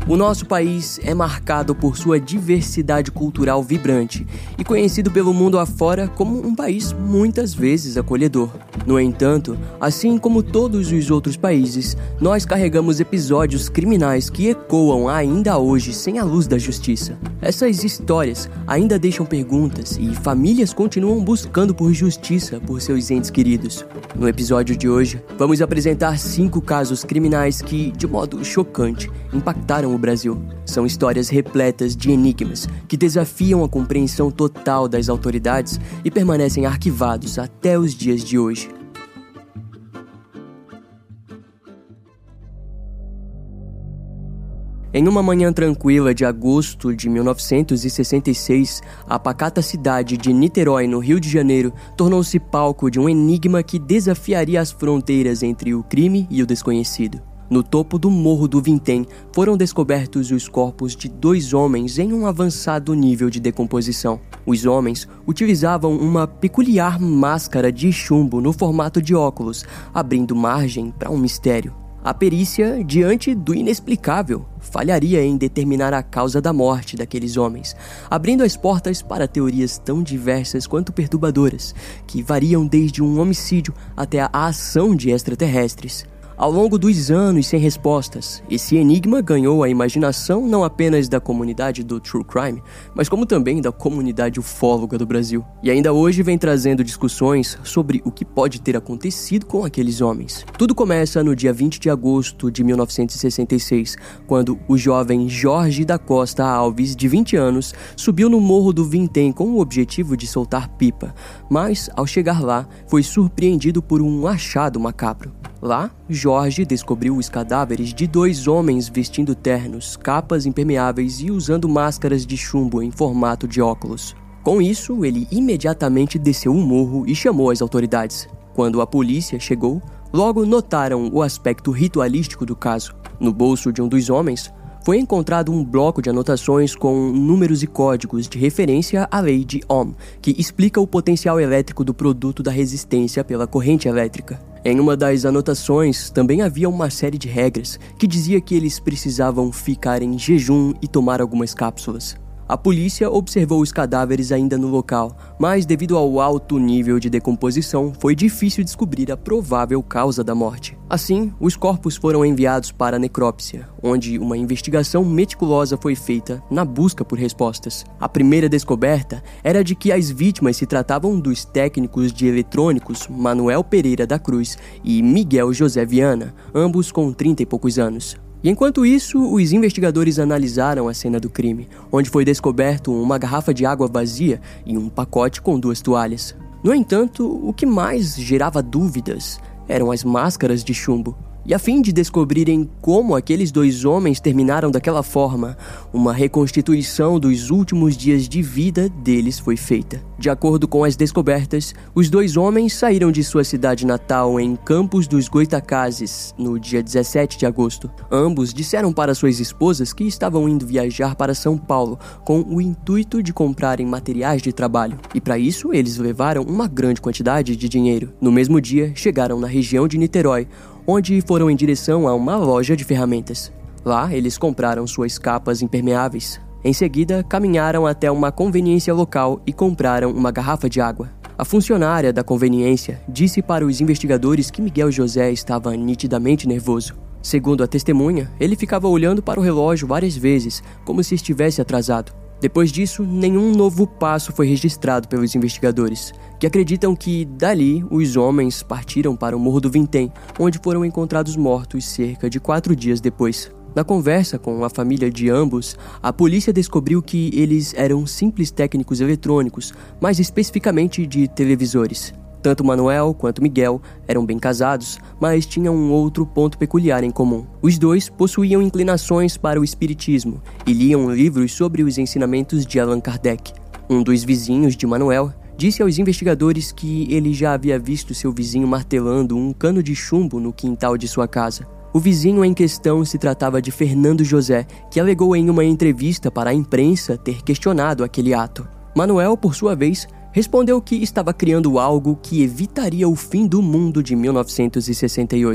O nosso país é marcado por sua diversidade cultural vibrante e conhecido pelo mundo afora como um país muitas vezes acolhedor. No entanto, assim como todos os outros países, nós carregamos episódios criminais que ecoam ainda hoje sem a luz da justiça. Essas histórias ainda deixam perguntas e famílias continuam buscando por justiça por seus entes queridos. No episódio de hoje, vamos apresentar 5 casos criminais que, de modo chocante, impactaram o Brasil. São histórias repletas de enigmas que desafiam a compreensão total das autoridades e permanecem arquivados até os dias de hoje. Em uma manhã tranquila de agosto de 1966, a pacata cidade de Niterói, no Rio de Janeiro, tornou-se palco de um enigma que desafiaria as fronteiras entre o crime e o desconhecido. No topo do Morro do Vintém, foram descobertos os corpos de 2 homens em um avançado nível de decomposição. Os homens utilizavam uma peculiar máscara de chumbo no formato de óculos, abrindo margem para um mistério. A perícia, diante do inexplicável, falharia em determinar a causa da morte daqueles homens, abrindo as portas para teorias tão diversas quanto perturbadoras, que variam desde um homicídio até a ação de extraterrestres. Ao longo dos anos sem respostas, esse enigma ganhou a imaginação não apenas da comunidade do True Crime, mas como também da comunidade ufóloga do Brasil. E ainda hoje vem trazendo discussões sobre o que pode ter acontecido com aqueles homens. Tudo começa no dia 20 de agosto de 1966, quando o jovem Jorge da Costa Alves, de 20 anos, subiu no Morro do Vintém com o objetivo de soltar pipa, mas, ao chegar lá, foi surpreendido por um achado macabro. Lá, Jorge descobriu os cadáveres de 2 homens vestindo ternos, capas impermeáveis e usando máscaras de chumbo em formato de óculos. Com isso, ele imediatamente desceu o morro e chamou as autoridades. Quando a polícia chegou, logo notaram o aspecto ritualístico do caso. No bolso de um dos homens, foi encontrado um bloco de anotações com números e códigos de referência à lei de Ohm, que explica o potencial elétrico do produto da resistência pela corrente elétrica. Em uma das anotações, também havia uma série de regras que dizia que eles precisavam ficar em jejum e tomar algumas cápsulas. A polícia observou os cadáveres ainda no local, mas devido ao alto nível de decomposição, foi difícil descobrir a provável causa da morte. Assim, os corpos foram enviados para a necrópsia, onde uma investigação meticulosa foi feita na busca por respostas. A primeira descoberta era de que as vítimas se tratavam dos técnicos de eletrônicos Manuel Pereira da Cruz e Miguel José Viana, ambos com 30 e poucos anos. E enquanto isso, os investigadores analisaram a cena do crime, onde foi descoberto uma garrafa de água vazia e um pacote com 2 toalhas. No entanto, o que mais gerava dúvidas eram as máscaras de chumbo. E a fim de descobrirem como aqueles 2 homens terminaram daquela forma, uma reconstituição dos últimos dias de vida deles foi feita. De acordo com as descobertas, os 2 homens saíram de sua cidade natal em Campos dos Goitacazes, no dia 17 de agosto. Ambos disseram para suas esposas que estavam indo viajar para São Paulo com o intuito de comprarem materiais de trabalho. E para isso, eles levaram uma grande quantidade de dinheiro. No mesmo dia, chegaram na região de Niterói, onde foram em direção a uma loja de ferramentas. Lá, eles compraram suas capas impermeáveis. Em seguida, caminharam até uma conveniência local e compraram uma garrafa de água. A funcionária da conveniência disse para os investigadores que Miguel José estava nitidamente nervoso. Segundo a testemunha, ele ficava olhando para o relógio várias vezes, como se estivesse atrasado. Depois disso, nenhum novo passo foi registrado pelos investigadores, que acreditam que, dali, os homens partiram para o Morro do Vintém, onde foram encontrados mortos cerca de 4 dias depois. Na conversa com a família de ambos, a polícia descobriu que eles eram simples técnicos eletrônicos, mais especificamente de televisores. Tanto Manuel quanto Miguel eram bem casados, mas tinham um outro ponto peculiar em comum. Os 2 possuíam inclinações para o espiritismo e liam livros sobre os ensinamentos de Allan Kardec. Um dos vizinhos de Manuel disse aos investigadores que ele já havia visto seu vizinho martelando um cano de chumbo no quintal de sua casa. O vizinho em questão se tratava de Fernando José, que alegou em uma entrevista para a imprensa ter questionado aquele ato. Manuel, por sua vez, respondeu que estava criando algo que evitaria o fim do mundo de 1968.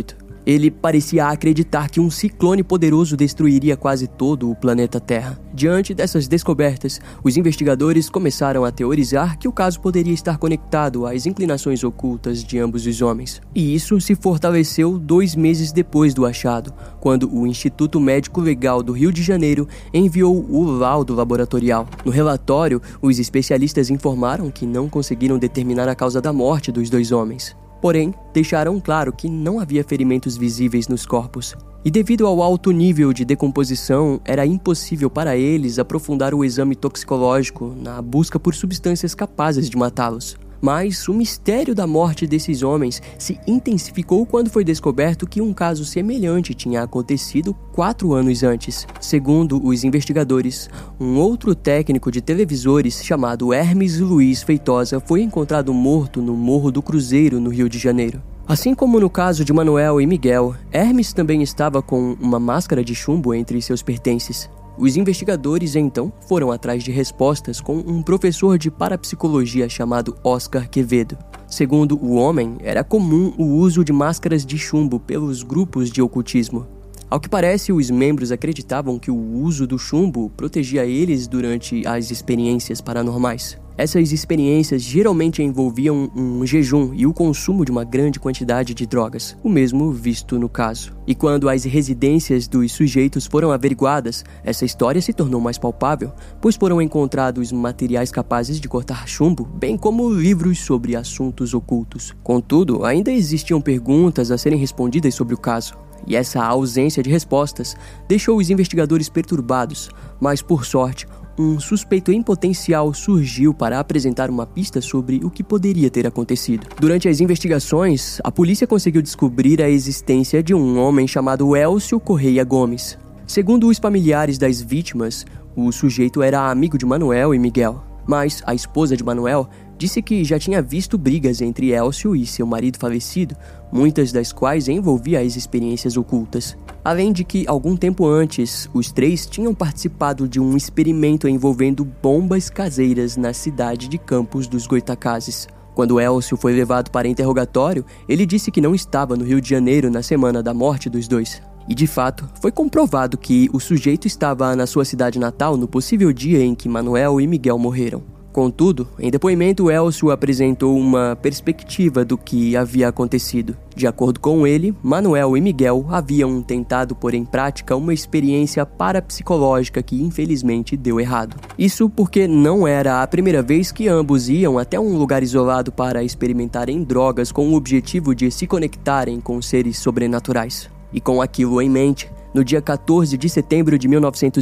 Ele parecia acreditar que um ciclone poderoso destruiria quase todo o planeta Terra. Diante dessas descobertas, os investigadores começaram a teorizar que o caso poderia estar conectado às inclinações ocultas de ambos os homens. E isso se fortaleceu 2 meses depois do achado, quando o Instituto Médico Legal do Rio de Janeiro enviou o laudo laboratorial. No relatório, os especialistas informaram que não conseguiram determinar a causa da morte dos 2 homens. Porém, deixaram claro que não havia ferimentos visíveis nos corpos. E devido ao alto nível de decomposição, era impossível para eles aprofundar o exame toxicológico na busca por substâncias capazes de matá-los. Mas o mistério da morte desses homens se intensificou quando foi descoberto que um caso semelhante tinha acontecido 4 anos antes. Segundo os investigadores, um outro técnico de televisores chamado Hermes Luiz Feitosa foi encontrado morto no Morro do Cruzeiro, no Rio de Janeiro. Assim como no caso de Manuel e Miguel, Hermes também estava com uma máscara de chumbo entre seus pertences. Os investigadores, então, foram atrás de respostas com um professor de parapsicologia chamado Oscar Quevedo. Segundo o homem, era comum o uso de máscaras de chumbo pelos grupos de ocultismo. Ao que parece, os membros acreditavam que o uso do chumbo protegia eles durante as experiências paranormais. Essas experiências geralmente envolviam um jejum e o consumo de uma grande quantidade de drogas, o mesmo visto no caso. E quando as residências dos sujeitos foram averiguadas, essa história se tornou mais palpável, pois foram encontrados materiais capazes de cortar chumbo, bem como livros sobre assuntos ocultos. Contudo, ainda existiam perguntas a serem respondidas sobre o caso. E essa ausência de respostas deixou os investigadores perturbados, mas por sorte, um suspeito em potencial surgiu para apresentar uma pista sobre o que poderia ter acontecido. Durante as investigações, a polícia conseguiu descobrir a existência de um homem chamado Elcio Correia Gomes. Segundo os familiares das vítimas, o sujeito era amigo de Manuel e Miguel, mas a esposa de Manuel disse que já tinha visto brigas entre Elcio e seu marido falecido, muitas das quais envolviam as experiências ocultas. Além de que, algum tempo antes, os 3 tinham participado de um experimento envolvendo bombas caseiras na cidade de Campos dos Goytacazes. Quando Elcio foi levado para interrogatório, ele disse que não estava no Rio de Janeiro na semana da morte dos 2. E de fato, foi comprovado que o sujeito estava na sua cidade natal no possível dia em que Manuel e Miguel morreram. Contudo, em depoimento, Elcio apresentou uma perspectiva do que havia acontecido. De acordo com ele, Manuel e Miguel haviam tentado pôr em prática uma experiência parapsicológica que infelizmente deu errado. Isso porque não era a primeira vez que ambos iam até um lugar isolado para experimentarem drogas com o objetivo de se conectarem com seres sobrenaturais. E com aquilo em mente, no dia 14 de setembro de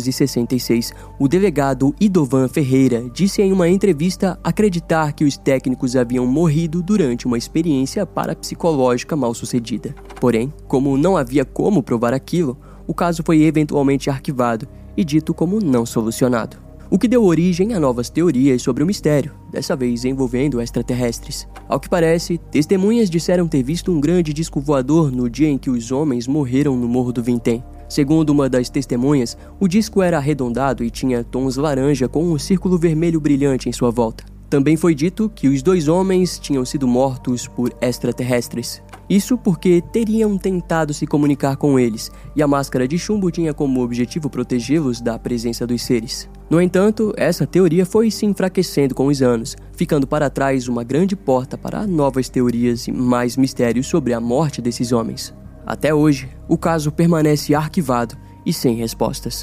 1966, o delegado Idovan Ferreira disse em uma entrevista acreditar que os técnicos haviam morrido durante uma experiência parapsicológica mal sucedida. Porém, como não havia como provar aquilo, o caso foi eventualmente arquivado e dito como não solucionado. O que deu origem a novas teorias sobre o mistério, dessa vez envolvendo extraterrestres. Ao que parece, testemunhas disseram ter visto um grande disco voador no dia em que os homens morreram no Morro do Vintém. Segundo uma das testemunhas, o disco era arredondado e tinha tons laranja com um círculo vermelho brilhante em sua volta. Também foi dito que os 2 homens tinham sido mortos por extraterrestres. Isso porque teriam tentado se comunicar com eles, e a máscara de chumbo tinha como objetivo protegê-los da presença dos seres. No entanto, essa teoria foi se enfraquecendo com os anos, ficando para trás uma grande porta para novas teorias e mais mistérios sobre a morte desses homens. Até hoje, o caso permanece arquivado e sem respostas.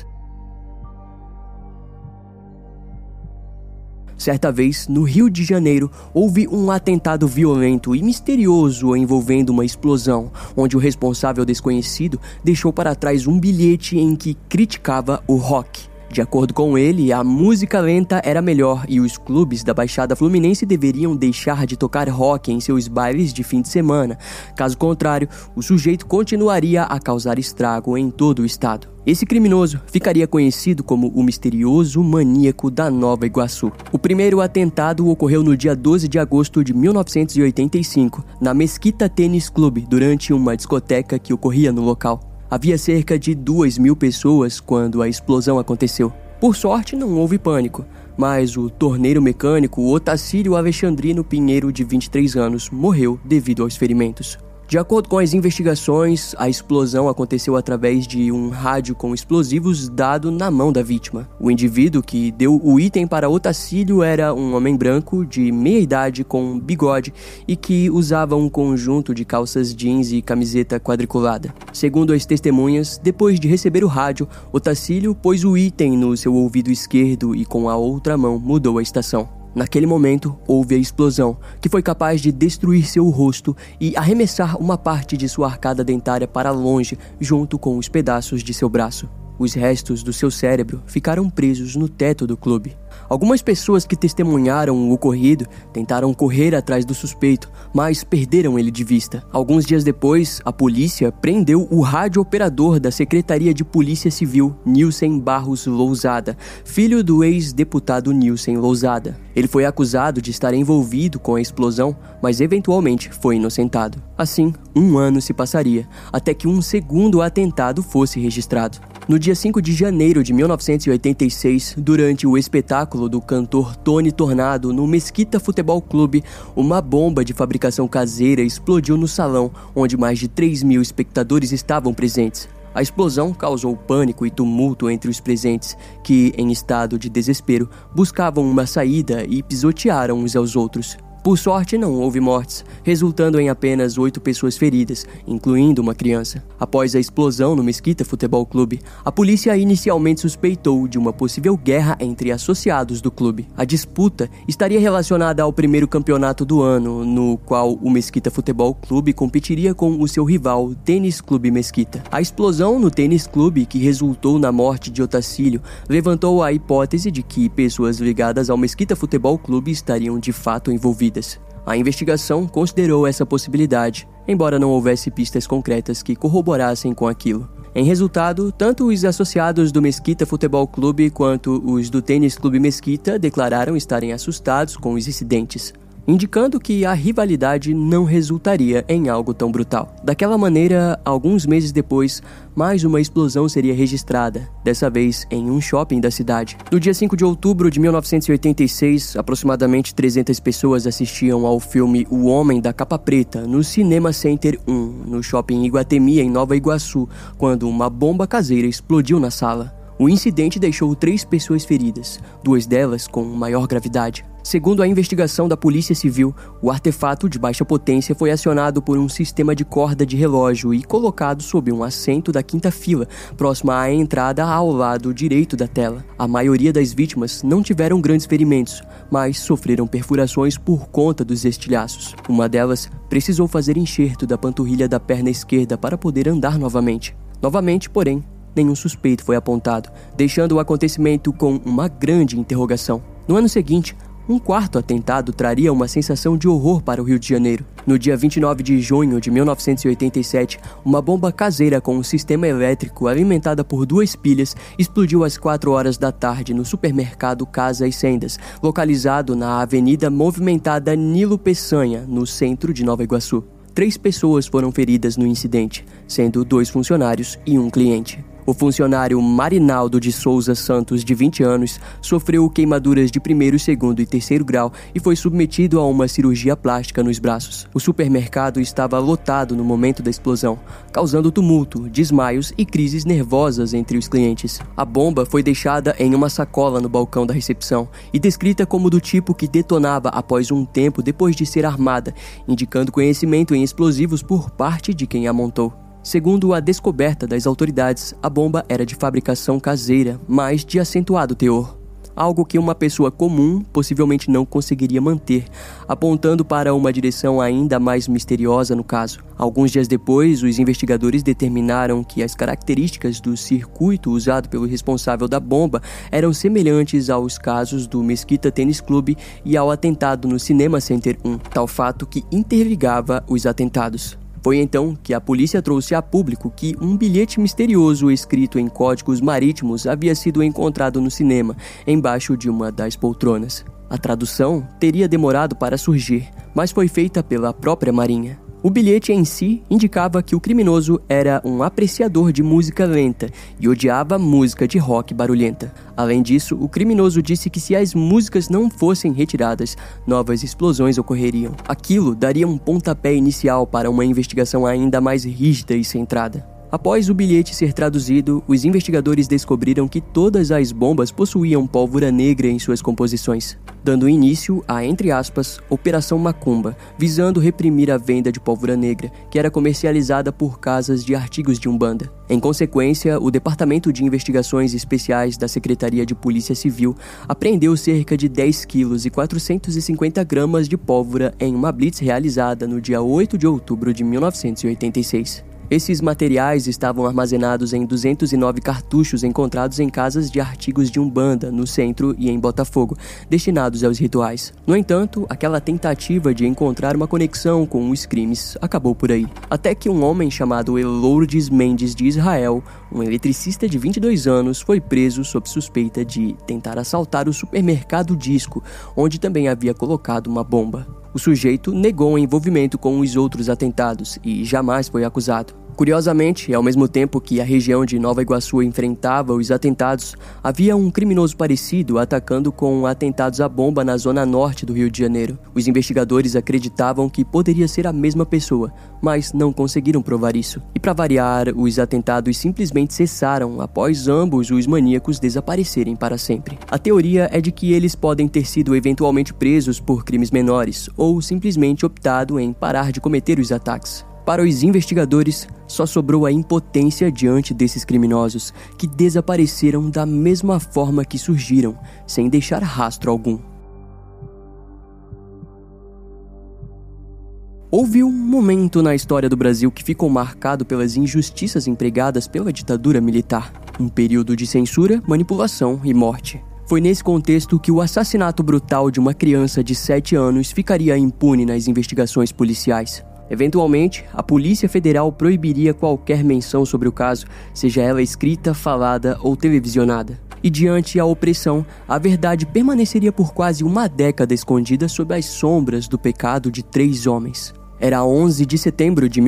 Certa vez, no Rio de Janeiro, houve um atentado violento e misterioso envolvendo uma explosão, onde o responsável desconhecido deixou para trás um bilhete em que criticava o rock. De acordo com ele, a música lenta era melhor e os clubes da Baixada Fluminense deveriam deixar de tocar rock em seus bailes de fim de semana. Caso contrário, o sujeito continuaria a causar estrago em todo o estado. Esse criminoso ficaria conhecido como o misterioso maníaco da Nova Iguaçu. O primeiro atentado ocorreu no dia 12 de agosto de 1985, na Mesquita Tênis Clube, durante uma discoteca que ocorria no local. Havia cerca de 2.000 pessoas quando a explosão aconteceu. Por sorte, não houve pânico, mas o torneiro mecânico Otacílio Alexandrino Pinheiro, de 23 anos, morreu devido aos ferimentos. De acordo com as investigações, a explosão aconteceu através de um rádio com explosivos dado na mão da vítima. O indivíduo que deu o item para Otacílio era um homem branco de meia idade com bigode e que usava um conjunto de calças jeans e camiseta quadriculada. Segundo as testemunhas, depois de receber o rádio, Otacílio pôs o item no seu ouvido esquerdo e com a outra mão mudou a estação. Naquele momento, houve a explosão, que foi capaz de destruir seu rosto e arremessar uma parte de sua arcada dentária para longe, junto com os pedaços de seu braço. Os restos do seu cérebro ficaram presos no teto do clube. Algumas pessoas que testemunharam o ocorrido tentaram correr atrás do suspeito, mas perderam ele de vista. Alguns dias depois, a polícia prendeu o rádio-operador da Secretaria de Polícia Civil, Nilsen Barros Lousada, filho do ex-deputado Nilsen Lousada. Ele foi acusado de estar envolvido com a explosão, mas eventualmente foi inocentado. Assim, 1 ano se passaria, até que um segundo atentado fosse registrado. No dia 5 de janeiro de 1986, durante o espetáculo do cantor Tony Tornado no Mesquita Futebol Clube, uma bomba de fabricação caseira explodiu no salão, onde mais de 3.000 espectadores estavam presentes. A explosão causou pânico e tumulto entre os presentes, que, em estado de desespero, buscavam uma saída e pisotearam uns aos outros. Por sorte, não houve mortes, resultando em apenas 8 pessoas feridas, incluindo uma criança. Após a explosão no Mesquita Futebol Clube, a polícia inicialmente suspeitou de uma possível guerra entre associados do clube. A disputa estaria relacionada ao primeiro campeonato do ano, no qual o Mesquita Futebol Clube competiria com o seu rival, Tênis Clube Mesquita. A explosão no Tênis Clube, que resultou na morte de Otacílio, levantou a hipótese de que pessoas ligadas ao Mesquita Futebol Clube estariam de fato envolvidas. A investigação considerou essa possibilidade, embora não houvesse pistas concretas que corroborassem com aquilo. Em resultado, tanto os associados do Mesquita Futebol Clube quanto os do Tênis Clube Mesquita declararam estarem assustados com os incidentes, indicando que a rivalidade não resultaria em algo tão brutal. Daquela maneira, alguns meses depois, mais uma explosão seria registrada, dessa vez em um shopping da cidade. No dia 5 de outubro de 1986, aproximadamente 300 pessoas assistiam ao filme O Homem da Capa Preta no Cinema Center 1, no shopping Iguatemi, em Nova Iguaçu, quando uma bomba caseira explodiu na sala. O incidente deixou 3 pessoas feridas, 2 delas com maior gravidade. Segundo a investigação da Polícia Civil, o artefato de baixa potência foi acionado por um sistema de corda de relógio e colocado sob um assento da 5ª fila, próxima à entrada ao lado direito da tela. A maioria das vítimas não tiveram grandes ferimentos, mas sofreram perfurações por conta dos estilhaços. Uma delas precisou fazer enxerto da panturrilha da perna esquerda para poder andar novamente. Novamente, porém, nenhum suspeito foi apontado, deixando o acontecimento com uma grande interrogação. No ano seguinte, um 4º atentado traria uma sensação de horror para o Rio de Janeiro. No dia 29 de junho de 1987, uma bomba caseira com um sistema elétrico alimentada por 2 pilhas explodiu às 4 horas da tarde no supermercado Casa e Sendas, localizado na avenida movimentada Nilo Peçanha, no centro de Nova Iguaçu. 3 pessoas foram feridas no incidente, sendo 2 funcionários e um cliente. O funcionário Marinaldo de Souza Santos, de 20 anos, sofreu queimaduras de 1º, 2º e 3º grau e foi submetido a uma cirurgia plástica nos braços. O supermercado estava lotado no momento da explosão, causando tumulto, desmaios e crises nervosas entre os clientes. A bomba foi deixada em uma sacola no balcão da recepção e descrita como do tipo que detonava após um tempo depois de ser armada, indicando conhecimento em explosivos por parte de quem a montou. Segundo a descoberta das autoridades, a bomba era de fabricação caseira, mas de acentuado teor. Algo que uma pessoa comum possivelmente não conseguiria manter, apontando para uma direção ainda mais misteriosa no caso. Alguns dias depois, os investigadores determinaram que as características do circuito usado pelo responsável da bomba eram semelhantes aos casos do Mesquita Tênis Clube e ao atentado no Cinema Center 1, tal fato que interligava os atentados. Foi então que a polícia trouxe a público que um bilhete misterioso escrito em códigos marítimos havia sido encontrado no cinema, embaixo de uma das poltronas. A tradução teria demorado para surgir, mas foi feita pela própria Marinha. O bilhete em si indicava que o criminoso era um apreciador de música lenta e odiava música de rock barulhenta. Além disso, o criminoso disse que se as músicas não fossem retiradas, novas explosões ocorreriam. Aquilo daria um pontapé inicial para uma investigação ainda mais rígida e centrada. Após o bilhete ser traduzido, os investigadores descobriram que todas as bombas possuíam pólvora negra em suas composições, dando início à, entre aspas, Operação Macumba, visando reprimir a venda de pólvora negra, que era comercializada por casas de artigos de Umbanda. Em consequência, o Departamento de Investigações Especiais da Secretaria de Polícia Civil apreendeu cerca de 10 quilos e 450 gramas de pólvora em uma blitz realizada no dia 8 de outubro de 1986. Esses materiais estavam armazenados em 209 cartuchos encontrados em casas de artigos de Umbanda, no centro e em Botafogo, destinados aos rituais. No entanto, aquela tentativa de encontrar uma conexão com os crimes acabou por aí. Até que um homem chamado Lourdes Mendes de Israel, um eletricista de 22 anos, foi preso sob suspeita de tentar assaltar o supermercado Disco, onde também havia colocado uma bomba. O sujeito negou o envolvimento com os outros atentados e jamais foi acusado. Curiosamente, ao mesmo tempo que a região de Nova Iguaçu enfrentava os atentados, havia um criminoso parecido atacando com atentados à bomba na zona norte do Rio de Janeiro. Os investigadores acreditavam que poderia ser a mesma pessoa, mas não conseguiram provar isso. E para variar, os atentados simplesmente cessaram após ambos os maníacos desaparecerem para sempre. A teoria é de que eles podem ter sido eventualmente presos por crimes menores ou simplesmente optado em parar de cometer os ataques. Para os investigadores, só sobrou a impotência diante desses criminosos, que desapareceram da mesma forma que surgiram, sem deixar rastro algum. Houve um momento na história do Brasil que ficou marcado pelas injustiças empregadas pela ditadura militar. Um período de censura, manipulação e morte. Foi nesse contexto que o assassinato brutal de uma criança de 7 anos ficaria impune nas investigações policiais. Eventualmente, a Polícia Federal proibiria qualquer menção sobre o caso, seja ela escrita, falada ou televisionada. E diante a opressão, a verdade permaneceria por quase uma década escondida sob as sombras do pecado de 3 homens. Era 11 de setembro de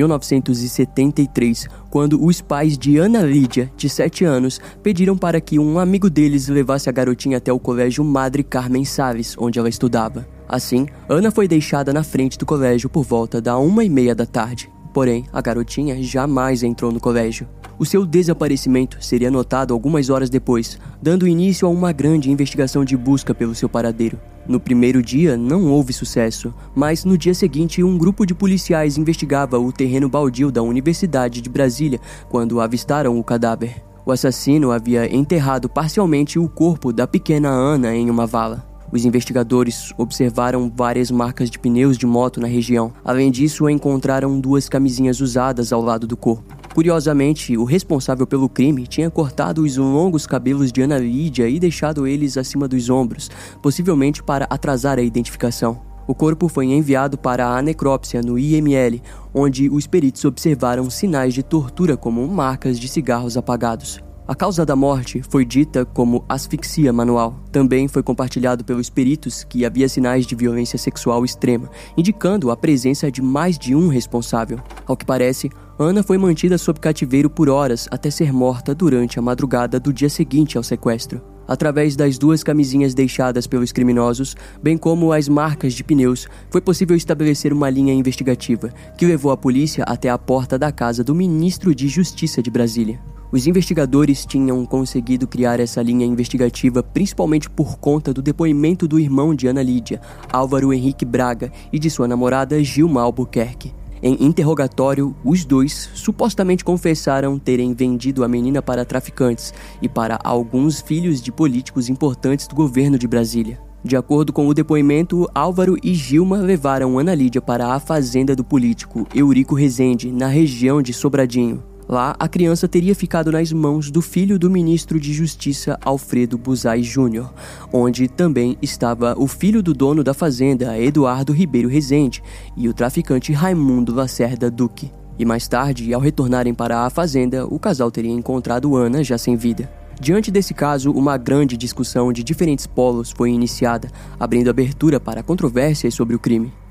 1973, quando os pais de Ana Lídia, de 7 anos, pediram para que um amigo deles levasse a garotinha até o colégio Madre Carmen Sales, onde ela estudava. Assim, Ana foi deixada na frente do colégio por volta da 1h30 da tarde. Porém, a garotinha jamais entrou no colégio. O seu desaparecimento seria notado algumas horas depois, dando início a uma grande investigação de busca pelo seu paradeiro. No primeiro dia, não houve sucesso, mas no dia seguinte, um grupo de policiais investigava o terreno baldio da Universidade de Brasília quando avistaram o cadáver. O assassino havia enterrado parcialmente o corpo da pequena Ana em uma vala. Os investigadores observaram várias marcas de pneus de moto na região. Além disso, encontraram 2 camisinhas usadas ao lado do corpo. Curiosamente, o responsável pelo crime tinha cortado os longos cabelos de Ana Lídia e deixado eles acima dos ombros, possivelmente para atrasar a identificação. O corpo foi enviado para a necrópsia no IML, onde os peritos observaram sinais de tortura como marcas de cigarros apagados. A causa da morte foi dita como asfixia manual. Também foi compartilhado pelos peritos que havia sinais de violência sexual extrema, indicando a presença de mais de um responsável. Ao que parece, Ana foi mantida sob cativeiro por horas até ser morta durante a madrugada do dia seguinte ao sequestro. Através das 2 camisinhas deixadas pelos criminosos, bem como as marcas de pneus, foi possível estabelecer uma linha investigativa, que levou a polícia até a porta da casa do ministro de Justiça de Brasília. Os investigadores tinham conseguido criar essa linha investigativa principalmente por conta do depoimento do irmão de Ana Lídia, Álvaro Henrique Braga, e de sua namorada Gilma Albuquerque. Em interrogatório, os 2 supostamente confessaram terem vendido a menina para traficantes e para alguns filhos de políticos importantes do governo de Brasília. De acordo com o depoimento, Álvaro e Gilma levaram Ana Lídia para a fazenda do político Eurico Rezende, na região de Sobradinho. Lá, a criança teria ficado nas mãos do filho do ministro de Justiça, Alfredo Buzais Júnior, onde também estava o filho do dono da fazenda, Eduardo Ribeiro Rezende, e o traficante Raimundo Lacerda Duque. E mais tarde, ao retornarem para a fazenda, o casal teria encontrado Ana já sem vida. Diante desse caso, uma grande discussão de diferentes polos foi iniciada, abrindo abertura para controvérsias sobre o crime.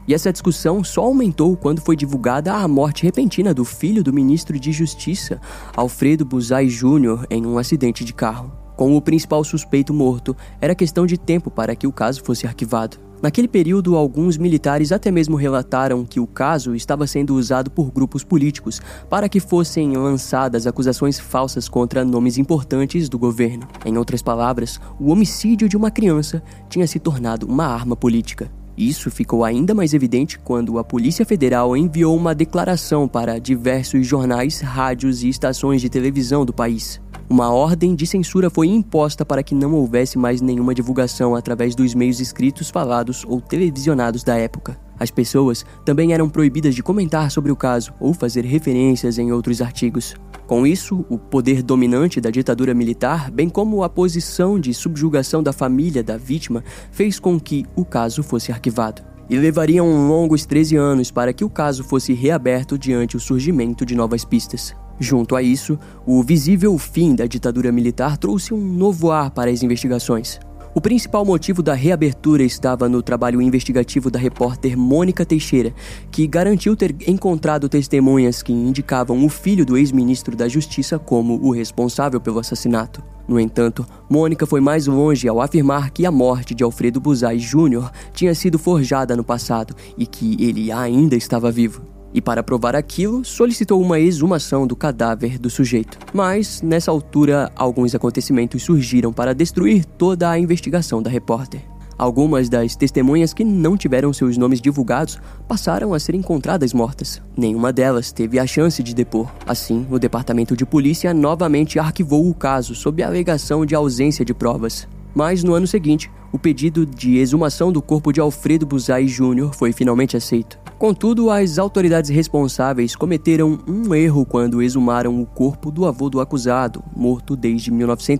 E essa discussão só aumentou quando foi divulgada a morte repentina do filho do ministro de Justiça, Alfredo Buzai Jr., em um acidente de carro. Com o principal suspeito morto, era questão de tempo para que o caso fosse arquivado. Naquele período, alguns militares até mesmo relataram que o caso estava sendo usado por grupos políticos para que fossem lançadas acusações falsas contra nomes importantes do governo. Em outras palavras, o homicídio de uma criança tinha se tornado uma arma política. Isso ficou ainda mais evidente quando a Polícia Federal enviou uma declaração para diversos jornais, rádios e estações de televisão do país. Uma ordem de censura foi imposta para que não houvesse mais nenhuma divulgação através dos meios escritos, falados ou televisionados da época. As pessoas também eram proibidas de comentar sobre o caso ou fazer referências em outros artigos. Com isso, o poder dominante da ditadura militar, bem como a posição de subjugação da família da vítima, fez com que o caso fosse arquivado. E levariam longos 13 anos para que o caso fosse reaberto diante o surgimento de novas pistas. Junto a isso, o visível fim da ditadura militar trouxe um novo ar para as investigações. O principal motivo da reabertura estava no trabalho investigativo da repórter Mônica Teixeira, que garantiu ter encontrado testemunhas que indicavam o filho do ex-ministro da Justiça como o responsável pelo assassinato. No entanto, Mônica foi mais longe ao afirmar que a morte de Alfredo Buzai Jr. tinha sido forjada no passado e que ele ainda estava vivo. E para provar aquilo, solicitou uma exumação do cadáver do sujeito. Mas, nessa altura, alguns acontecimentos surgiram para destruir toda a investigação da repórter. Algumas das testemunhas que não tiveram seus nomes divulgados passaram a ser encontradas mortas. Nenhuma delas teve a chance de depor. Assim, o departamento de polícia novamente arquivou o caso sob a alegação de ausência de provas. Mas, no ano seguinte, o pedido de exumação do corpo de Alfredo Buzai Jr. foi finalmente aceito. Contudo, as autoridades responsáveis cometeram um erro quando exumaram o corpo do avô do acusado, morto desde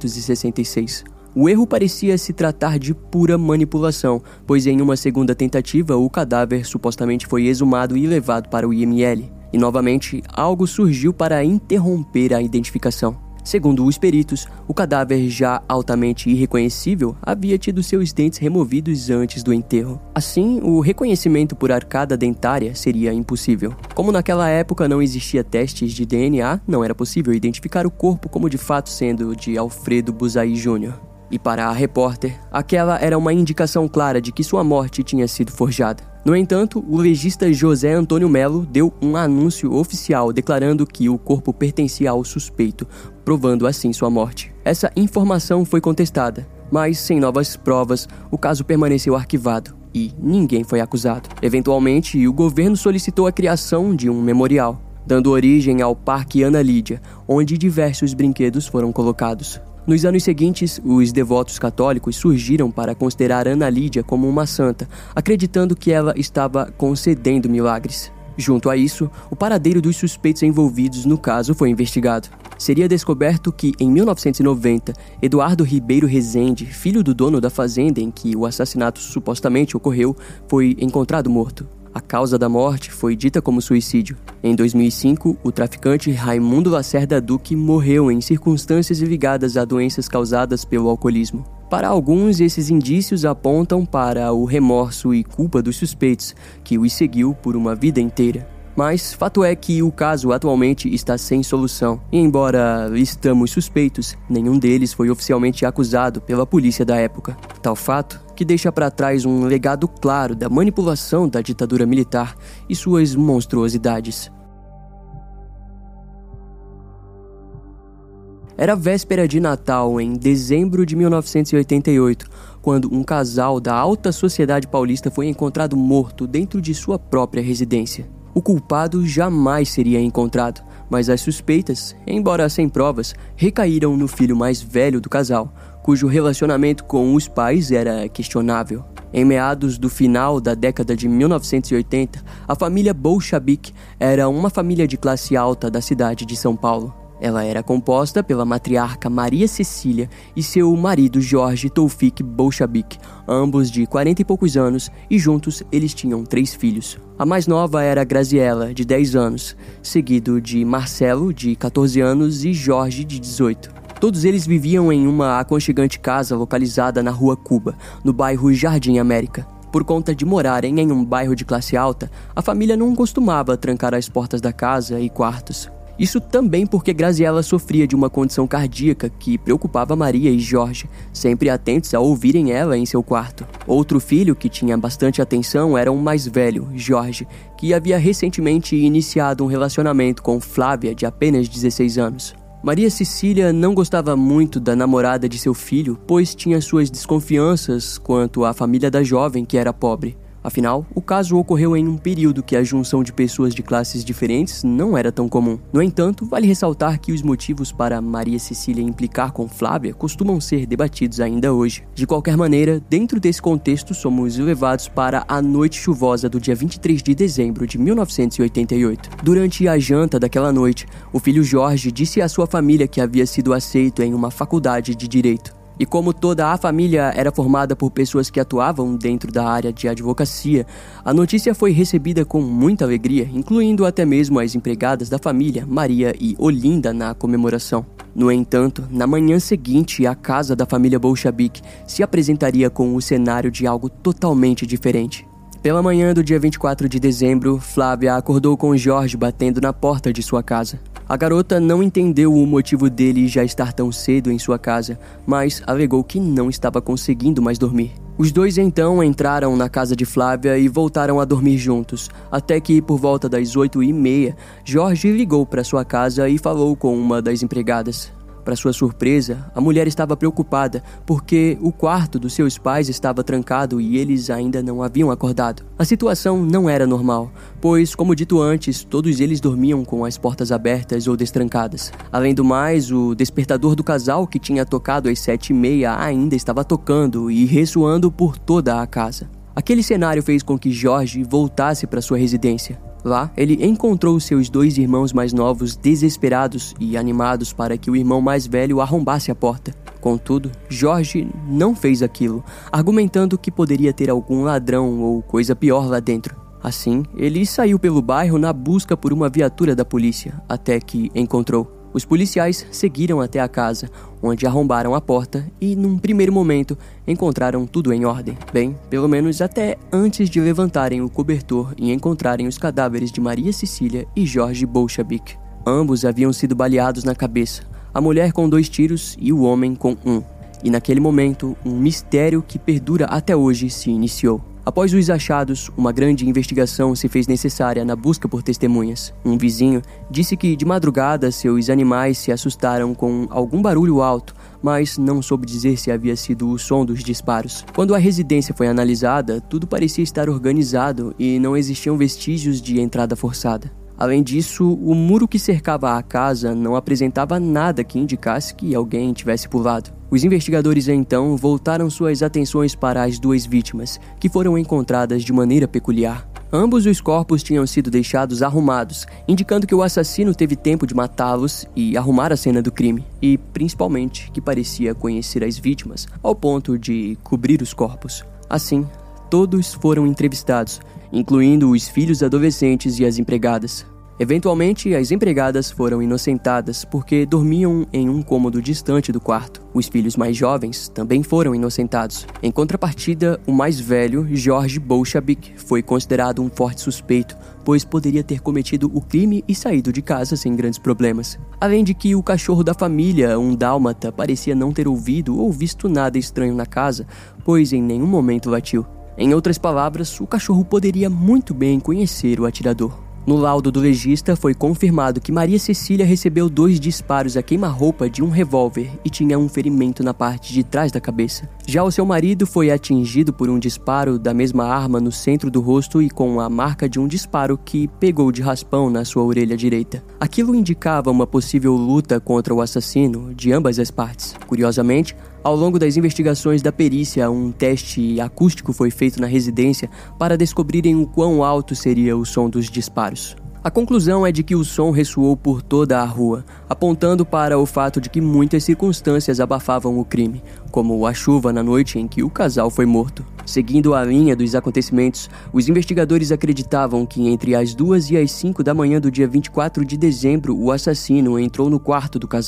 1966. O erro parecia se tratar de pura manipulação, pois em uma segunda tentativa o cadáver supostamente foi exumado e levado para o IML. E novamente, algo surgiu para interromper a identificação. Segundo os peritos, o cadáver, já altamente irreconhecível, havia tido seus dentes removidos antes do enterro. Assim, o reconhecimento por arcada dentária seria impossível. Como naquela época não existia testes de DNA, não era possível identificar o corpo como de fato sendo de Alfredo Buzai Jr. E para a repórter, aquela era uma indicação clara de que sua morte tinha sido forjada. No entanto, o legista José Antônio Melo deu um anúncio oficial declarando que o corpo pertencia ao suspeito, provando assim sua morte. Essa informação foi contestada, mas sem novas provas, o caso permaneceu arquivado e ninguém foi acusado. Eventualmente, o governo solicitou a criação de um memorial, dando origem ao Parque Ana Lídia, onde diversos brinquedos foram colocados. Nos anos seguintes, os devotos católicos surgiram para considerar Ana Lídia como uma santa, acreditando que ela estava concedendo milagres. Junto a isso, o paradeiro dos suspeitos envolvidos no caso foi investigado. Seria descoberto que, em 1990, Eduardo Ribeiro Rezende, filho do dono da fazenda em que o assassinato supostamente ocorreu, foi encontrado morto. A causa da morte foi dita como suicídio. Em 2005, o traficante Raimundo Lacerda Duque morreu em circunstâncias ligadas a doenças causadas pelo alcoolismo. Para alguns, esses indícios apontam para o remorso e culpa dos suspeitos, que os seguiu por uma vida inteira. Mas fato é que o caso atualmente está sem solução. E embora listamos suspeitos, nenhum deles foi oficialmente acusado pela polícia da época. Tal fato que deixa para trás um legado claro da manipulação da ditadura militar e suas monstruosidades. Era véspera de Natal, em dezembro de 1988, quando um casal da alta sociedade paulista foi encontrado morto dentro de sua própria residência. O culpado jamais seria encontrado, mas as suspeitas, embora sem provas, recaíram no filho mais velho do casal, cujo relacionamento com os pais era questionável. Em meados do final da década de 1980, a família Bolchabik era uma família de classe alta da cidade de São Paulo. Ela era composta pela matriarca Maria Cecília e seu marido Jorge Toufik Bolchabik, ambos de 40 e poucos anos, e juntos eles tinham 3 filhos. A mais nova era Graziela, de 10 anos, seguido de Marcelo, de 14 anos, e Jorge, de 18. Todos eles viviam em uma aconchegante casa localizada na Rua Cuba, no bairro Jardim América. Por conta de morarem em um bairro de classe alta, a família não costumava trancar as portas da casa e quartos. Isso também porque Graziella sofria de uma condição cardíaca que preocupava Maria e Jorge, sempre atentos a ouvirem ela em seu quarto. Outro filho que tinha bastante atenção era o mais velho, Jorge, que havia recentemente iniciado um relacionamento com Flávia, de apenas 16 anos. Maria Cecília não gostava muito da namorada de seu filho, pois tinha suas desconfianças quanto à família da jovem, que era pobre. Afinal, o caso ocorreu em um período que a junção de pessoas de classes diferentes não era tão comum. No entanto, vale ressaltar que os motivos para Maria Cecília implicar com Flávia costumam ser debatidos ainda hoje. De qualquer maneira, dentro desse contexto, somos levados para a noite chuvosa do dia 23 de dezembro de 1988. Durante a janta daquela noite, o filho Jorge disse à sua família que havia sido aceito em uma faculdade de direito. E como toda a família era formada por pessoas que atuavam dentro da área de advocacia, a notícia foi recebida com muita alegria, incluindo até mesmo as empregadas da família, Maria e Olinda, na comemoração. No entanto, na manhã seguinte, a casa da família Bolchabik se apresentaria com o cenário de algo totalmente diferente. Pela manhã do dia 24 de dezembro, Flávia acordou com Jorge batendo na porta de sua casa. A garota não entendeu o motivo dele já estar tão cedo em sua casa, mas alegou que não estava conseguindo mais dormir. Os dois então entraram na casa de Flávia e voltaram a dormir juntos, até que por volta das 8h30, Jorge ligou para sua casa e falou com uma das empregadas. Para sua surpresa, a mulher estava preocupada porque o quarto dos seus pais estava trancado e eles ainda não haviam acordado. A situação não era normal, pois, como dito antes, todos eles dormiam com as portas abertas ou destrancadas. Além do mais, o despertador do casal, que tinha tocado às 7h30, ainda estava tocando e ressoando por toda a casa. Aquele cenário fez com que Jorge voltasse para sua residência. Lá, ele encontrou seus dois irmãos mais novos desesperados e animados para que o irmão mais velho arrombasse a porta. Contudo, Jorge não fez aquilo, argumentando que poderia ter algum ladrão ou coisa pior lá dentro. Assim, ele saiu pelo bairro na busca por uma viatura da polícia, até que encontrou. Os policiais seguiram até a casa, onde arrombaram a porta e, num primeiro momento, encontraram tudo em ordem. Bem, pelo menos até antes de levantarem o cobertor e encontrarem os cadáveres de Maria Cecília e Jorge Bolchabik. Ambos haviam sido baleados na cabeça, a mulher com 2 tiros e o homem com 1. E naquele momento, um mistério que perdura até hoje se iniciou. Após os achados, uma grande investigação se fez necessária na busca por testemunhas. Um vizinho disse que de madrugada seus animais se assustaram com algum barulho alto, mas não soube dizer se havia sido o som dos disparos. Quando a residência foi analisada, tudo parecia estar organizado e não existiam vestígios de entrada forçada. Além disso, o muro que cercava a casa não apresentava nada que indicasse que alguém tivesse pulado. Os investigadores então voltaram suas atenções para as 2 vítimas, que foram encontradas de maneira peculiar. Ambos os corpos tinham sido deixados arrumados, indicando que o assassino teve tempo de matá-los e arrumar a cena do crime, e principalmente que parecia conhecer as vítimas ao ponto de cobrir os corpos. Assim, todos foram entrevistados, incluindo os filhos adolescentes e as empregadas. Eventualmente, as empregadas foram inocentadas porque dormiam em um cômodo distante do quarto. Os filhos mais jovens também foram inocentados. Em contrapartida, o mais velho, Jorge Bolchabik, foi considerado um forte suspeito, pois poderia ter cometido o crime e saído de casa sem grandes problemas. Além de que o cachorro da família, um dálmata, parecia não ter ouvido ou visto nada estranho na casa, pois em nenhum momento latiu. Em outras palavras, o cachorro poderia muito bem conhecer o atirador. No laudo do legista foi confirmado que Maria Cecília recebeu 2 disparos a queima-roupa de um revólver e tinha um ferimento na parte de trás da cabeça. Já o seu marido foi atingido por um disparo da mesma arma no centro do rosto e com a marca de um disparo que pegou de raspão na sua orelha direita. Aquilo indicava uma possível luta contra o assassino de ambas as partes. Curiosamente, ao longo das investigações da perícia, um teste acústico foi feito na residência para descobrirem o quão alto seria o som dos disparos. A conclusão é de que o som ressoou por toda a rua, apontando para o fato de que muitas circunstâncias abafavam o crime, como a chuva na noite em que o casal foi morto. Seguindo a linha dos acontecimentos, os investigadores acreditavam que entre as 2 e as 5 da manhã do dia 24 de dezembro, o assassino entrou no quarto do casal.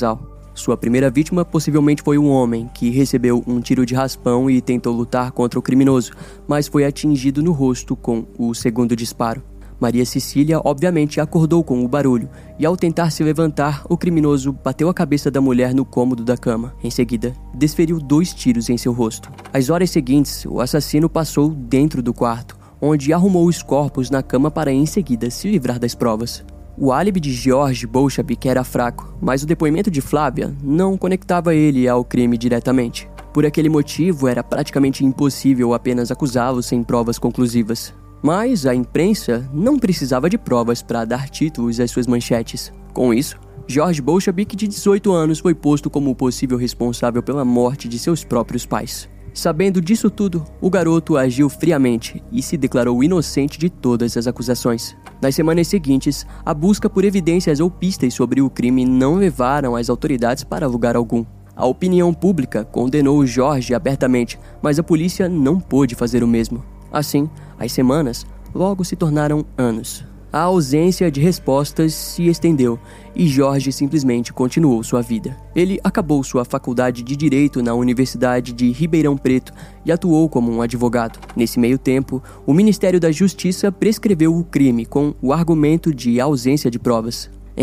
Sua primeira vítima possivelmente foi um homem que recebeu um tiro de raspão e tentou lutar contra o criminoso, mas foi atingido no rosto com o segundo disparo. Maria Cecília obviamente acordou com o barulho e, ao tentar se levantar, o criminoso bateu a cabeça da mulher no cômodo da cama. Em seguida, desferiu 2 tiros em seu rosto. Às horas seguintes, o assassino passou dentro do quarto, onde arrumou os corpos na cama para em seguida se livrar das provas. O álibi de George Bolshabic era fraco, mas o depoimento de Flávia não conectava ele ao crime diretamente. Por aquele motivo, era praticamente impossível apenas acusá-lo sem provas conclusivas. Mas a imprensa não precisava de provas para dar títulos às suas manchetes. Com isso, George Bolshabic, de 18 anos, foi posto como o possível responsável pela morte de seus próprios pais. Sabendo disso tudo, o garoto agiu friamente e se declarou inocente de todas as acusações. Nas semanas seguintes, a busca por evidências ou pistas sobre o crime não levaram as autoridades para lugar algum. A opinião pública condenou George abertamente, mas a polícia não pôde fazer o mesmo. Assim, as semanas logo se tornaram anos. A ausência de respostas se estendeu e George simplesmente continuou sua vida. Ele acabou sua faculdade de Direito na Universidade de Ribeirão Preto e atuou como um advogado. Nesse meio tempo, o Ministério da Justiça prescreveu o crime com o argumento de ausência de provas. Em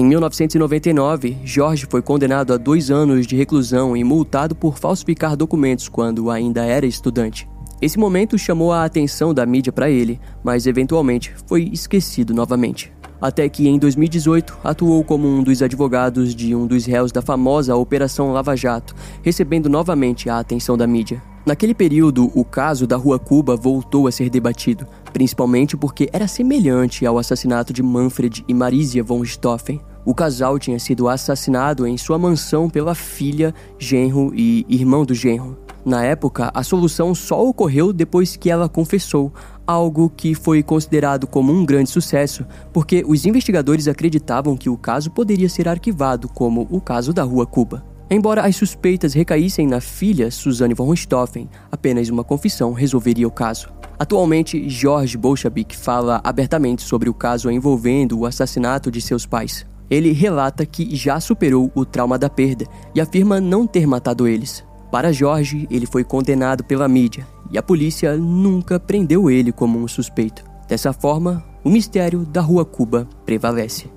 1999, George foi condenado a 2 anos de reclusão e multado por falsificar documentos quando ainda era estudante. Esse momento chamou a atenção da mídia para ele, mas eventualmente foi esquecido novamente. Até que em 2018 atuou como um dos advogados de um dos réus da famosa Operação Lava Jato, recebendo novamente a atenção da mídia. Naquele período, o caso da Rua Cuba voltou a ser debatido, principalmente porque era semelhante ao assassinato de Manfred e Marisia von Richthofen. O casal tinha sido assassinado em sua mansão pela filha, genro e irmão do genro. Na época, a solução só ocorreu depois que ela confessou, algo que foi considerado como um grande sucesso, porque os investigadores acreditavam que o caso poderia ser arquivado como o caso da Rua Cuba. Embora as suspeitas recaíssem na filha, Suzanne von Richthofen, apenas uma confissão resolveria o caso. Atualmente, George Bolshabic fala abertamente sobre o caso envolvendo o assassinato de seus pais. Ele relata que já superou o trauma da perda e afirma não ter matado eles. Para George, ele foi condenado pela mídia e a polícia nunca prendeu ele como um suspeito. Dessa forma, o mistério da Rua Cuba prevalece.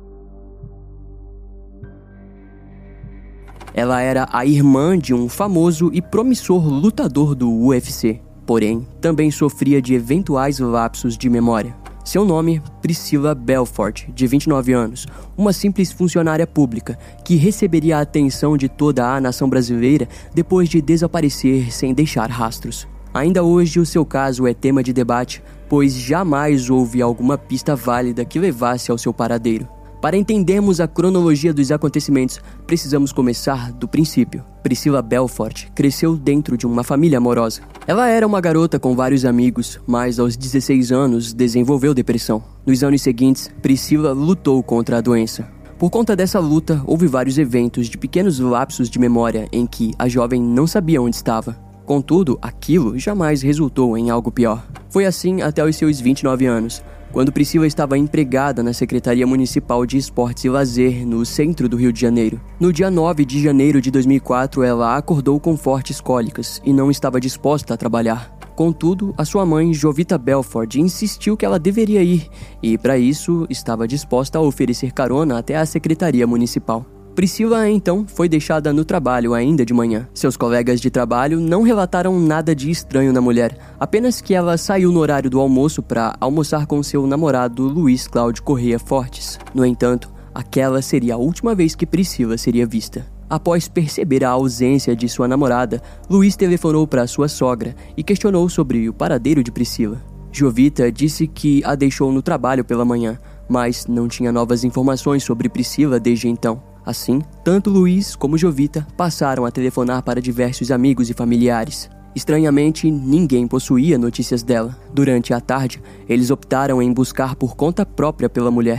Ela era a irmã de um famoso e promissor lutador do UFC, porém, também sofria de eventuais lapsos de memória. Seu nome, Priscila Belfort, de 29 anos, uma simples funcionária pública que receberia a atenção de toda a nação brasileira depois de desaparecer sem deixar rastros. Ainda hoje o seu caso é tema de debate, pois jamais houve alguma pista válida que levasse ao seu paradeiro. Para entendermos a cronologia dos acontecimentos, precisamos começar do princípio. Priscila Belfort cresceu dentro de uma família amorosa. Ela era uma garota com vários amigos, mas aos 16 anos desenvolveu depressão. Nos anos seguintes, Priscila lutou contra a doença. Por conta dessa luta, houve vários eventos de pequenos lapsos de memória em que a jovem não sabia onde estava. Contudo, aquilo jamais resultou em algo pior. Foi assim até os seus 29 anos. Quando Priscila estava empregada na Secretaria Municipal de Esportes e Lazer, no centro do Rio de Janeiro. No dia 9 de janeiro de 2004, ela acordou com fortes cólicas e não estava disposta a trabalhar. Contudo, a sua mãe, Jovita Belfort, insistiu que ela deveria ir e, para isso, estava disposta a oferecer carona até a Secretaria Municipal. Priscila, então, foi deixada no trabalho ainda de manhã. Seus colegas de trabalho não relataram nada de estranho na mulher, apenas que ela saiu no horário do almoço para almoçar com seu namorado Luiz Cláudio Correia Fortes. No entanto, aquela seria a última vez que Priscila seria vista. Após perceber a ausência de sua namorada, Luiz telefonou para sua sogra e questionou sobre o paradeiro de Priscila. Jovita disse que a deixou no trabalho pela manhã, mas não tinha novas informações sobre Priscila desde então. Assim, tanto Luiz como Jovita passaram a telefonar para diversos amigos e familiares. Estranhamente, ninguém possuía notícias dela. Durante a tarde, eles optaram em buscar por conta própria pela mulher,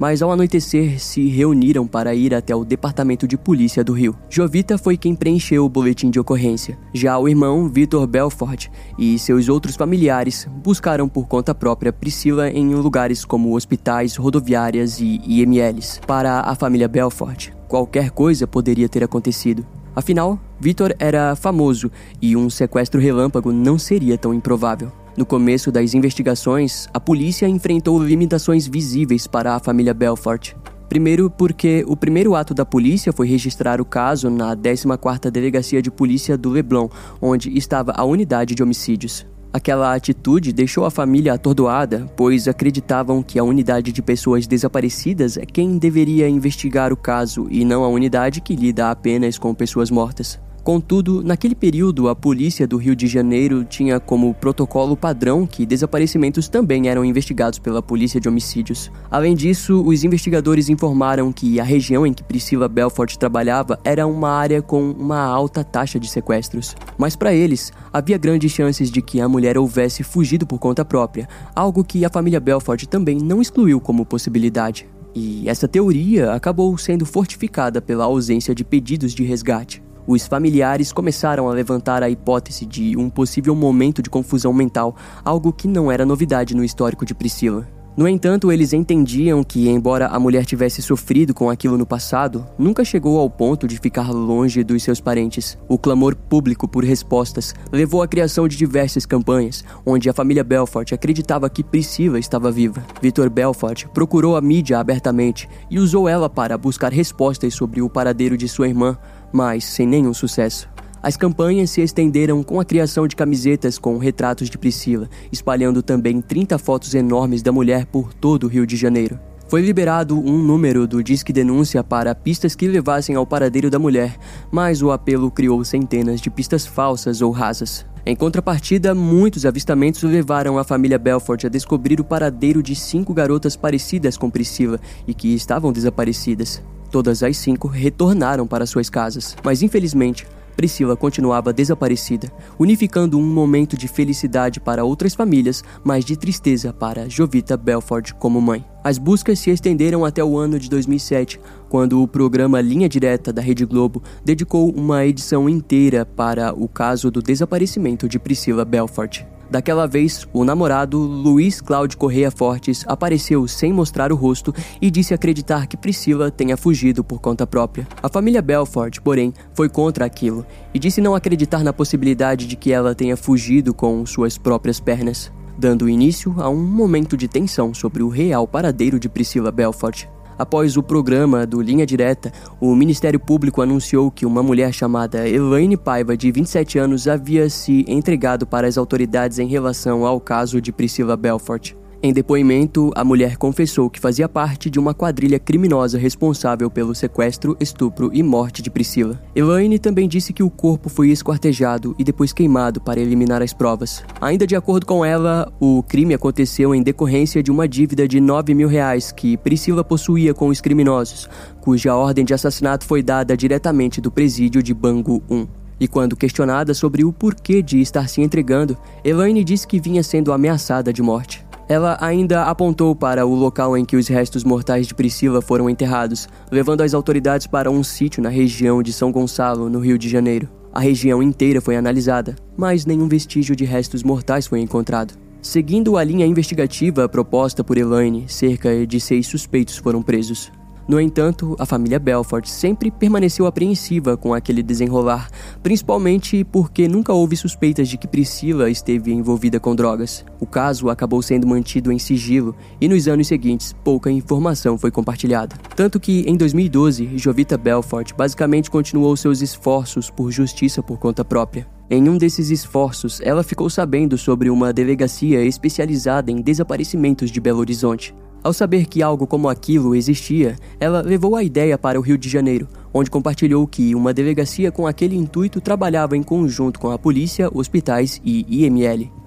mas ao anoitecer se reuniram para ir até o departamento de polícia do Rio. Jovita foi quem preencheu o boletim de ocorrência. Já o irmão, Vitor Belfort, e seus outros familiares buscaram por conta própria Priscila em lugares como hospitais, rodoviárias e IMLs. Para a família Belfort, qualquer coisa poderia ter acontecido. Afinal, Vitor era famoso e um sequestro relâmpago não seria tão improvável. No começo das investigações, a polícia enfrentou limitações visíveis para a família Belfort. Primeiro porque o primeiro ato da polícia foi registrar o caso na 14ª Delegacia de Polícia do Leblon, onde estava a unidade de homicídios. Aquela atitude deixou a família atordoada, pois acreditavam que a unidade de pessoas desaparecidas é quem deveria investigar o caso e não a unidade que lida apenas com pessoas mortas. Contudo, naquele período, a polícia do Rio de Janeiro tinha como protocolo padrão que desaparecimentos também eram investigados pela polícia de homicídios. Além disso, os investigadores informaram que a região em que Priscila Belfort trabalhava era uma área com uma alta taxa de sequestros. Mas para eles, havia grandes chances de que a mulher houvesse fugido por conta própria, algo que a família Belfort também não excluiu como possibilidade. E essa teoria acabou sendo fortificada pela ausência de pedidos de resgate. Os familiares começaram a levantar a hipótese de um possível momento de confusão mental, algo que não era novidade no histórico de Priscila. No entanto, eles entendiam que, embora a mulher tivesse sofrido com aquilo no passado, nunca chegou ao ponto de ficar longe dos seus parentes. O clamor público por respostas levou à criação de diversas campanhas, onde a família Belfort acreditava que Priscila estava viva. Vitor Belfort procurou a mídia abertamente e usou ela para buscar respostas sobre o paradeiro de sua irmã, mas sem nenhum sucesso. As campanhas se estenderam com a criação de camisetas com retratos de Priscila, espalhando também 30 fotos enormes da mulher por todo o Rio de Janeiro. Foi liberado um número do Disque Denúncia para pistas que levassem ao paradeiro da mulher, mas o apelo criou centenas de pistas falsas ou rasas. Em contrapartida, muitos avistamentos levaram a família Belfort a descobrir o paradeiro de 5 garotas parecidas com Priscila e que estavam desaparecidas. Todas as 5 retornaram para suas casas, mas infelizmente, Priscila continuava desaparecida, unificando um momento de felicidade para outras famílias, mas de tristeza para Jovita Belfort como mãe. As buscas se estenderam até o ano de 2007, quando o programa Linha Direta da Rede Globo dedicou uma edição inteira para o caso do desaparecimento de Priscila Belfort. Daquela vez, o namorado, Luiz Cláudio Correia Fortes, apareceu sem mostrar o rosto e disse acreditar que Priscila tenha fugido por conta própria. A família Belfort, porém, foi contra aquilo e disse não acreditar na possibilidade de que ela tenha fugido com suas próprias pernas, dando início a um momento de tensão sobre o real paradeiro de Priscila Belfort. Após o programa do Linha Direta, o Ministério Público anunciou que uma mulher chamada Elaine Paiva, de 27 anos, havia se entregado para as autoridades em relação ao caso de Priscila Belfort. Em depoimento, a mulher confessou que fazia parte de uma quadrilha criminosa responsável pelo sequestro, estupro e morte de Priscila. Elaine também disse que o corpo foi esquartejado e depois queimado para eliminar as provas. Ainda de acordo com ela, o crime aconteceu em decorrência de uma dívida de R$9 mil que Priscila possuía com os criminosos, cuja ordem de assassinato foi dada diretamente do presídio de Bangu 1. E quando questionada sobre o porquê de estar se entregando, Elaine disse que vinha sendo ameaçada de morte. Ela ainda apontou para o local em que os restos mortais de Priscila foram enterrados, levando as autoridades para um sítio na região de São Gonçalo, no Rio de Janeiro. A região inteira foi analisada, mas nenhum vestígio de restos mortais foi encontrado. Seguindo a linha investigativa proposta por Elaine, cerca de 6 suspeitos foram presos. No entanto, a família Belfort sempre permaneceu apreensiva com aquele desenrolar, principalmente porque nunca houve suspeitas de que Priscila esteve envolvida com drogas. O caso acabou sendo mantido em sigilo e nos anos seguintes pouca informação foi compartilhada. Tanto que, em 2012, Jovita Belfort basicamente continuou seus esforços por justiça por conta própria. Em um desses esforços, ela ficou sabendo sobre uma delegacia especializada em desaparecimentos de Belo Horizonte. Ao saber que algo como aquilo existia, ela levou a ideia para o Rio de Janeiro, onde compartilhou que uma delegacia com aquele intuito trabalhava em conjunto com a polícia, hospitais e IML.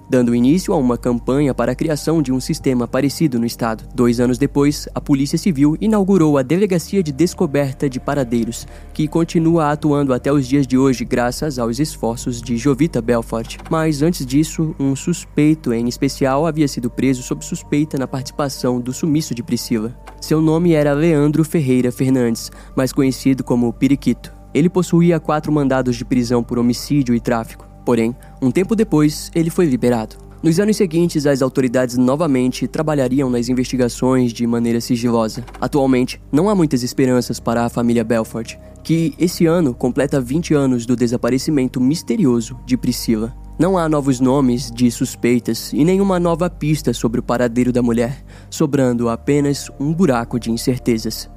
dando início a uma campanha para a criação de um sistema parecido no estado. 2 anos depois, a Polícia Civil inaugurou a Delegacia de Descoberta de Paradeiros, que continua atuando até os dias de hoje graças aos esforços de Jovita Belfort. Mas antes disso, um suspeito em especial havia sido preso sob suspeita na participação do sumiço de Priscila. Seu nome era Leandro Ferreira Fernandes, mais conhecido como Periquito. Ele possuía 4 mandados de prisão por homicídio e tráfico. Porém, um tempo depois, ele foi liberado. Nos anos seguintes, as autoridades novamente trabalhariam nas investigações de maneira sigilosa. Atualmente, não há muitas esperanças para a família Belfort, que esse ano completa 20 anos do desaparecimento misterioso de Priscila. Não há novos nomes de suspeitas e nenhuma nova pista sobre o paradeiro da mulher, sobrando apenas um buraco de incertezas.